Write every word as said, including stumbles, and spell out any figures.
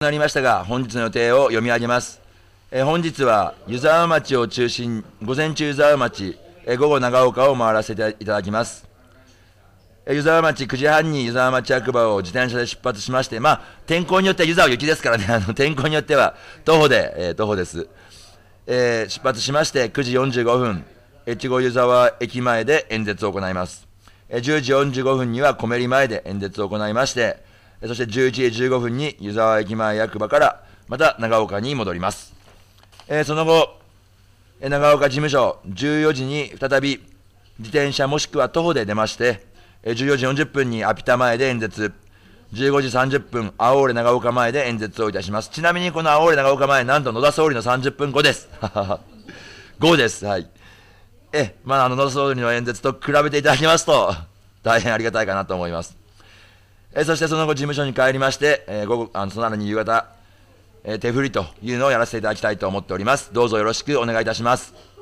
なりましたが、本日の予定を読み上げます。えー、本日は湯沢町を中心、午前中湯沢町、えー、午後長岡を回らせていただきます。えー、湯沢町くじはんに湯沢町役場を自転車で出発しまして、まあ、天候によっては湯沢は雪ですからね、あの天候によっては徒歩で、えー、徒歩です。えー、出発しましてくじよんじゅうごふん、越後湯沢駅前で演説を行います。えー、じゅうじよんじゅうごふんには小メ前で演説を行いまして、えー、そしてじゅういちじじゅうごふんに湯沢駅前役場からまた長岡に戻ります。えー、その後、えー、長岡事務所じゅうよじに再び自転車もしくは徒歩で出まして、えー、じゅうよじよんじゅっぷんにアピタ前で演説、じゅうごじさんじゅっぷん、青俺長岡前で演説をいたします。ちなみにこの青俺長岡前、なんと野田総理のさんじゅっぷんごです。ごです。はい。え、まあ、あの野田総理の演説と比べていただきますと、大変ありがたいかなと思います。え、そしてその後事務所に帰りまして、えー、午後、あのその後に夕方、えー、手振りというのをやらせていただきたいと思っております。どうぞよろしくお願いいたします。